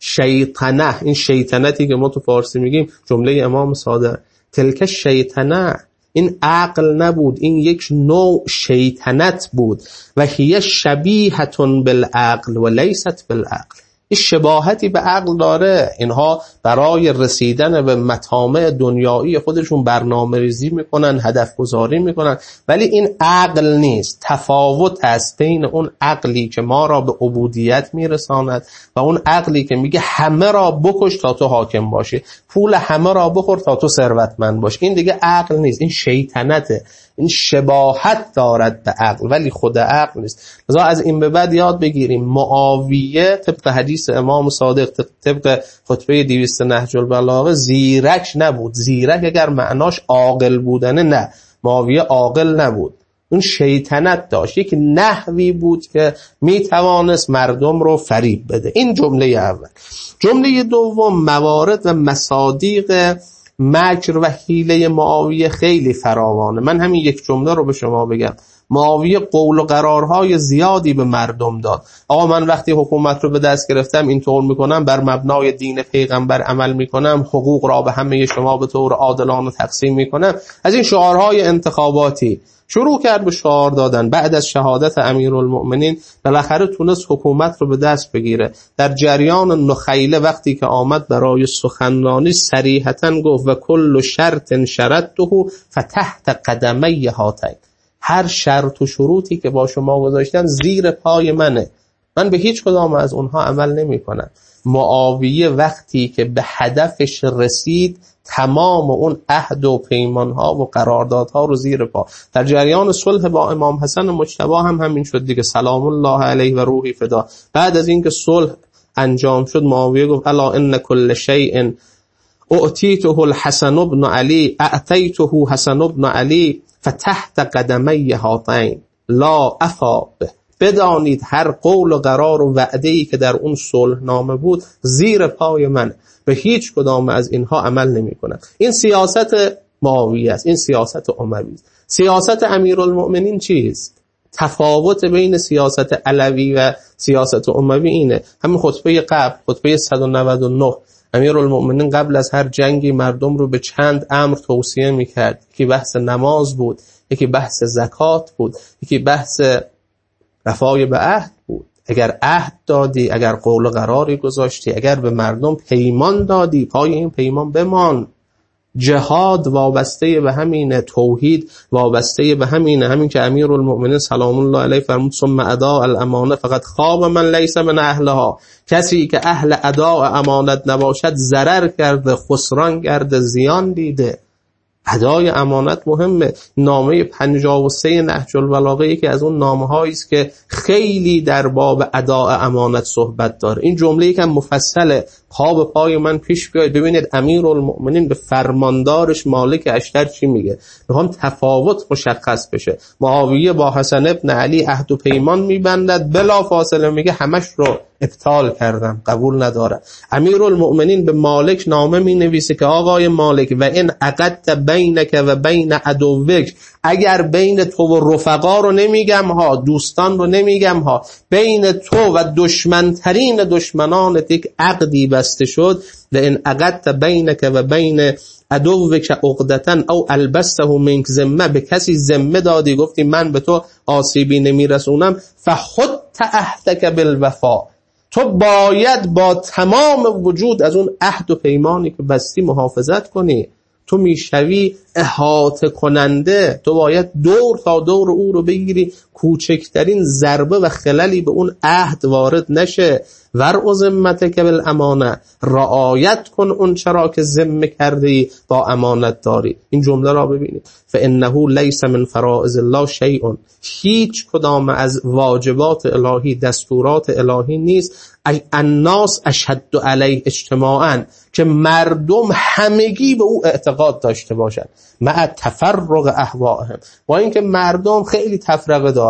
شیطنه، این شیطنتی که ما تو فارسی میگیم جمله امام صادق، تلک شیطنه، این عقل نبود، این یک نوع شیطنت بود. و هی شبیهتون بالعقل و لیست بالعقل، این شباهتی به عقل داره. اینها برای رسیدن به مطامع دنیایی خودشون برنامه ریزی میکنن، هدف گذاری میکنن، ولی این عقل نیست. تفاوت است بین اون عقلی که ما را به عبودیت میرساند و اون عقلی که میگه همه را بکش تا تو حاکم باشی، پول همه را بخور تا تو ثروتمند باشی. این دیگه عقل نیست، این شیطنته. این شباهت دارد به عقل ولی خود عقل نیست. لذا از این به بعد یاد بگیریم معاویه طبق حدیث امام صادق، طبق خطبه 200 نهج البلاغه زیرک نبود. زیرک اگر معناش عاقل بودنه، نه، معاویه عاقل نبود، اون شیطنت داشت، یک نحوی بود که میتوانست مردم رو فریب بده. این جمله اول. جمله دوم، موارد و مصادیق مکر و حیله معاویه خیلی فراوانه. من همین یک جمله رو به شما بگم. معاویه قول و قرارهای زیادی به مردم داد. آقا من وقتی حکومت رو به دست گرفتم اینطور میکنم، بر مبنای دین پیغمبر عمل میکنم، حقوق را به همه شما به طور عادلانه تقسیم میکنم. از این شعارهای انتخاباتی شروع کرد به شعار دادن. بعد از شهادت امیرالمؤمنین بالاخره تونست حکومت رو به دست بگیره. در جریان نخیله وقتی که آمد برای سخنرانی صریحتاً گفت و کل شرط شرطته فتحت قدمی هاتین، هر شرط و شروطی که با شما گذاشتن زیر پای منه، من به هیچ کدام از اونها عمل نمی کنم. معاویه وقتی که به هدفش رسید تمام اون عهد و پیمانها و قراردادها رو زیر پا. در جریان صلح با امام حسن مجتبی هم همین شد دیگه، سلام الله علیه و روحی فدا. بعد از اینکه صلح انجام شد معاویه گفت الا ان کل شیء اعطیته الحسن بن علی اعطیته حسن بن علی فتحت قدمی هاتین لا افا به، بدانید هر قول و قرار و وعده‌ای که در اون صلح نامه بود زیر پای من، به هیچ کدام از اینها عمل نمی کنم. این سیاست معاویه است، این سیاست اموی است. سیاست امیرالمؤمنین چیست؟ تفاوت بین سیاست علوی و سیاست اموی اینه. همین خطبه قبل، خطبه 199، امیرالمؤمنین قبل از هر جنگی مردم رو به چند امر توصیه میکرد. یکی بحث نماز بود، یکی بحث زکات بود، یکی بحث وفای به عهد بود. اگر عهد دادی، اگر قول و قراری گذاشتی، اگر به مردم پیمان دادی، پای این پیمان بمان. جهاد وابسته به همینه، توحید وابسته به همینه. همین که امیرالمؤمنین سلام الله علیه فرمود ثم اداء الامانه فقط خواب من لیس من اهلها، کسی که اهل اداء امانت نباشد ضرر کرده، خسران کرده، زیان دیده. ادای امانت مهمه. نامه 53 نهج البلاغه یکی از اون نامه‌هایی است که خیلی در باب ادای امانت صحبت داره. این جمله یکم مفصله، پا به پای من پیش بیاید ببینید امیرالمؤمنین به فرماندارش مالک اشتر چی میگه. میخوام تفاوت مشخص بشه. معاویه با حسن ابن علی عهد و پیمان میبندد، بلا فاصله میگه همش رو ابطال کردم، قبول ندارم. امیرالمؤمنین به مالک نامه می نویسه که آقای مالک و این عقدت بینک و بین عدوک، اگر بین تو و رفقا رو نمیگم ها، دوستان رو نمیگم ها، بین تو و دشمنترین دشمنانت یک عقدی بسته شد، و این عقدت بینک و بین عدوک عقدتن او البسته منک ذمه، به کسی ذمه دادی گفتی من به تو آسیبی نمیرسونم، فخذت عهدک بالوفا، تو باید با تمام وجود از اون عهد و پیمانی که بستی محافظت کنی. تو میشوی احاطه کننده، تو باید دور تا دور او رو بگیری، کوچکترین ضربه و خللی به اون عهد وارد نشه. ورع ذمتک بالامانه، رعایت کن اون چرا که ذمه کردی، با امانت داری. این جمله را ببینید، فانه لیس من فرائض الله شیء، هیچ کدام از واجبات الهی، دستورات الهی نیست الناس اشهد علیه اجتماعا، که مردم همگی به او اعتقاد داشته باشند، مع تفرق اهوائهم، با اینکه مردم خیلی تفرقه دارن.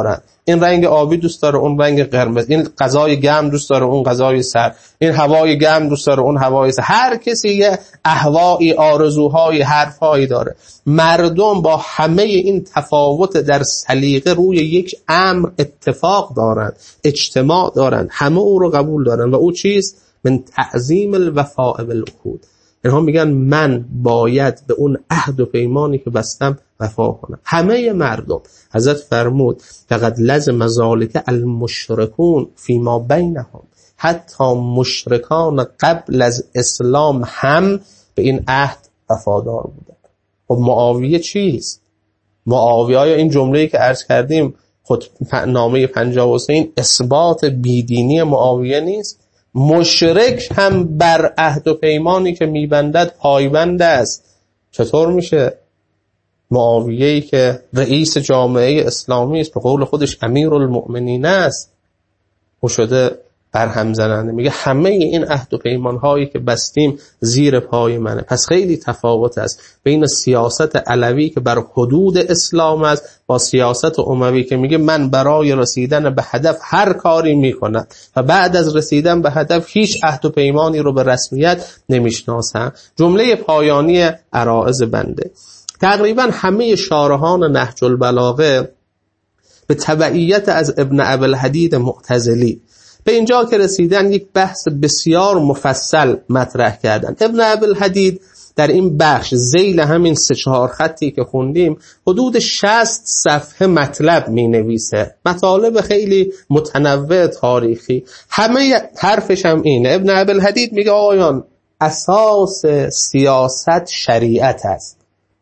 این رنگ آبی دوست داره، اون رنگ قرمز، این غذای گرم دوست داره، اون غذای سرد، این هوای گرم دوست داره، اون هوای سرد. هر کسی یه اهوایی، آرزوهای، حرفایی داره. مردم با همه این تفاوت در سلیقه روی یک امر اتفاق دارند، اجتماع دارند، همه او رو قبول دارن و او چیست؟ من تعظیم الوفاء بالعهود. اینها میگن من باید به اون عهد و پیمانی که بستم وفا کنم. همه مردم. حضرت فرمود فقط لزم ذلک المشرکون فیما بینهم، حتی مشرکان قبل از اسلام هم به این عهد وفادار بودن. خب معاویه چیست؟ معاویه آیا این جمله‌ای که عرض کردیم خود نامه 53 اثبات بیدینی معاویه نیست؟ مشرک هم بر عهد و پیمانی که میبندد پایبند است. چطور میشه معاویه‌ای که رئیس جامعه اسلامی است، به قول خودش امیرالمؤمنین است، او شده برهم زننده؟ میگه همه این عهد و پیمان‌هایی که بستیم زیر پای منه. پس خیلی تفاوت است بین سیاست علوی که بر حدود اسلام است با سیاست اموی که میگه من برای رسیدن به هدف هر کاری میکنم و بعد از رسیدن به هدف هیچ عهد و پیمانی رو به رسمیت نمیشناسم. جمله پایانی عرائض بنده. تقریبا همه شارحان نهج البلاغه به تبعیت از ابن ابوالحدید معتزلی به اینجا که رسیدن یک بحث بسیار مفصل مطرح کردن. ابن ابوالحدید در این بخش ذیل همین 3-4 خطی که خوندیم حدود 60 صفحه مطلب می نویسه، مطالب خیلی متنوع تاریخی. همه حرفش هم اینه. ابن ابوالحدید میگه آقایان اساس سیاست شریعت است.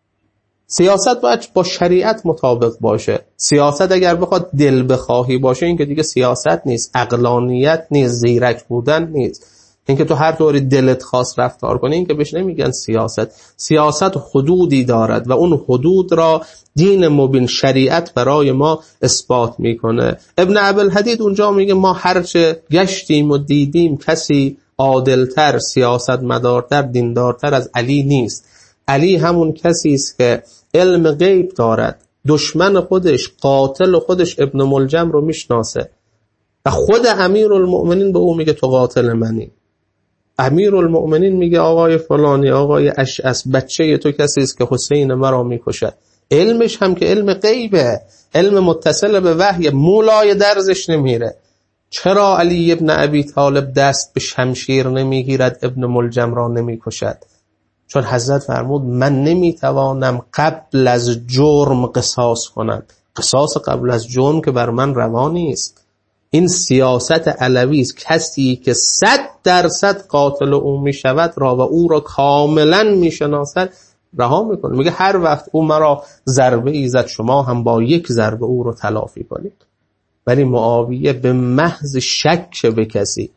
سیاست باید با شریعت مطابق باشه. سیاست اگر بخواد دل بخواهی باشه این که دیگه سیاست نیست، عقلانیت نیست، زیرک بودن نیست. این که تو هر طوری دلت خواست رفتار کنی این که بهش نمیگن سیاست. سیاست حدودی دارد و اون حدود را دین مبین شریعت برای ما اثبات میکنه. ابن ابوالحدید اونجا میگه ما هرچه گشتیم و دیدیم کسی عادلتر، سیاستمدارتر، دیندارتر از علی نیست. علی همون کسی است که علم غیب دارد، دشمن خودش، قاتل خودش ابن ملجم رو میشناسه و خود امیرالمؤمنین به او میگه تو قاتل منی. امیرالمؤمنین میگه آقای فلانی، آقای اشعث، بچه تو کسی است که حسین مرا میکشد. علمش هم که علم غیبه، علم متصل به وحی، مولای درزش نمیره. چرا علی ابن ابی طالب دست به شمشیر نمیگیرد، ابن ملجم را نمیکشد؟ چون حضرت فرمود من نمیتوانم قبل از جرم قصاص کنم. قصاص قبل از جرم که بر من روا نیست. این سیاست علوی است. کسی که 100% قاتل او میشود را و او را کاملا میشناسد رها میکنه. میگه هر وقت او مرا ضربه ای زد شما هم با یک ضربه او رو تلافی کنید. ولی معاویه به محض شک به کسی،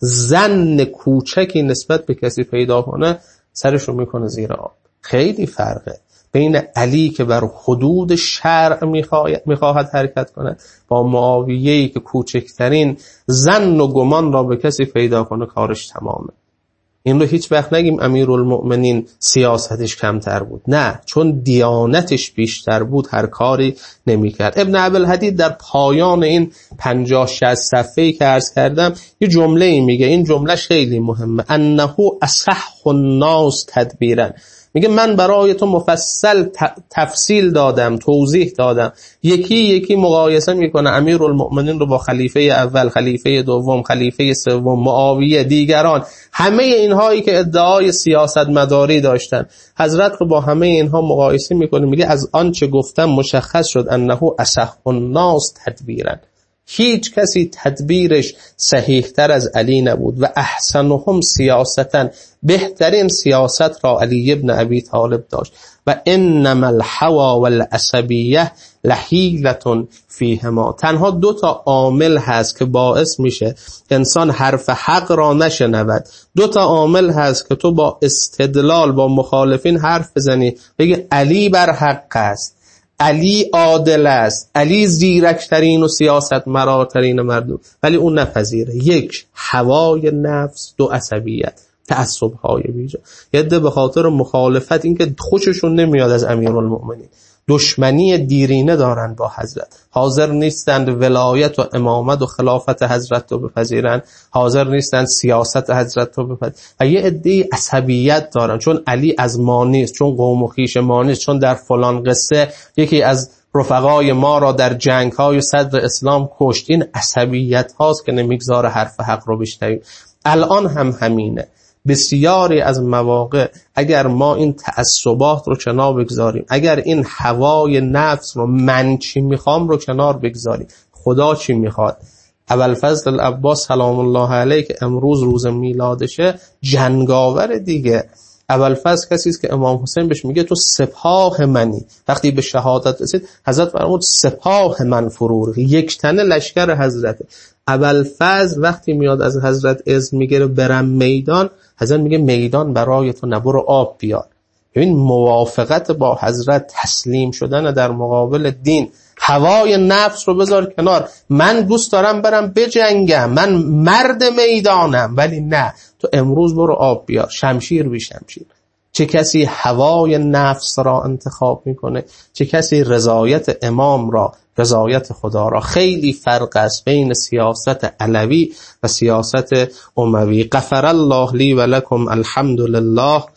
ظن کوچکی نسبت به کسی پیدا کنه سرشو میکنه زیر آب. خیلی فرقه بین علی که بر حدود شرع میخواهد حرکت کنه با معاویه‌ای که کوچکترین ظن و گمان را به کسی پیدا کنه کارش تمامه. این رو هیچ وقت نگیم امیرالمؤمنین سیاستش کمتر بود، نه، چون دیانتش بیشتر بود هر کاری نمیکرد. ابن ابوالحدید در پایان این 50-60 صفحه‌ای که عرض کردم یه جمله‌ای میگه، این جملهش خیلی مهمه، انه اصح الناس تدبیرا. میگه من برای تو مفصل تفصیل دادم، توضیح دادم، یکی یکی مقایسه میکنه امیرالمؤمنین رو با خلیفه اول، خلیفه دوم، خلیفه سوم، معاویه، دیگران، همه اینهایی که ادعای سیاست مداری داشتن. حضرت رو با همه اینها مقایسه میکنه، میگه از آنچه گفتم مشخص شد انه اصح الناس تدبیرا. هیچ کسی تدبیرش صحیح تر از علی نبود و احسنهم سیاستن، بهترین سیاست را علی ابن ابی طالب داشت. و انما الحوا والعصبیه لحیلة فیهما. تنها 2 عامل هست که باعث میشه انسان حرف حق را نشنود. 2 عامل هست که تو با استدلال با مخالفین حرف بزنی بگی علی بر حق است، علی عادل است، علی زیرکترین و سیاست مراترین مردم، ولی اون نپذیره. 1 هوای نفس، 2 عصبیت، تعصب‌های بیجا. یه عده به خاطر مخالفت این که خوششون نمیاد از امیرالمؤمنین دشمنی دیرینه دارن با حضرت، حاضر نیستند ولایت و امامت و خلافت حضرت رو بپذیرن، حاضر نیستند سیاست حضرت رو بپذیرن. و یه عده‌ای عصبیت دارن چون علی از ما نیست، چون قوم و خویش ما نیست، چون در فلان قصه یکی از رفقای ما را در جنگ‌های صدر اسلام کشت. این عصبیت هاست که نمیگذاره حرف حق رو بشنویم. الان هم همینه. بسیاری از مواقع اگر ما این تعصبات رو کنار بگذاریم، اگر این هوای نفس رو من چی میخوام رو کنار بگذاریم، خدا چی میخواد. ابوالفضل العباس سلام الله علیه که امروز روز میلادشه، جنگاور دیگه. ابوالفضل کسی است که امام حسین بهش میگه تو سپاه منی. وقتی به شهادت رسید حضرت فرمود سپاه من فرور، یک تنه لشکر حضرت. ابوالفضل وقتی میاد از حضرت اذن میگیره برم میدان، حضرت میگه میدان برای تو نبرو آب بیار. ببین موافقت با حضرت، تسلیم شدن در مقابل دین. هوای نفس رو بذار کنار. من دوست دارم برم بجنگم، من مرد میدانم، ولی نه، تو امروز برو آب بیار، شمشیر بی شمشیر. چه کسی هوای نفس را انتخاب میکنه، چه کسی رضایت امام را، رضایت خدا را. خیلی فرق است بین سیاست علوی و سیاست اموی. غفر الله لی و لکم، الحمد لله.